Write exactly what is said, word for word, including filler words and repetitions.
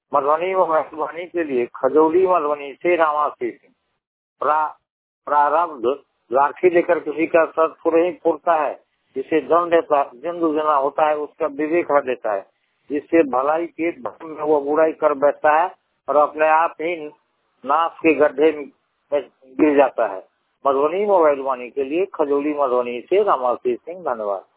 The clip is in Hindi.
मधुबनी व मधुबनी के लिए खजौली मधुबनी से रामासी सिंह। प्रा, प्रारब्ध राखी लेकर किसी का सत नहीं फूटता है, जिसे दंड देता दंड देना होता है, उसका विवेक हट देता है, जिससे भलाई के धर्म में वो बुराई कर बैठता है और अपने आप ही नाश के गड्ढे में गिर जाता है। मधुबनी व मधुबनी के लिए खजौली मधुबनी से रामासी सिंह। धन्यवाद।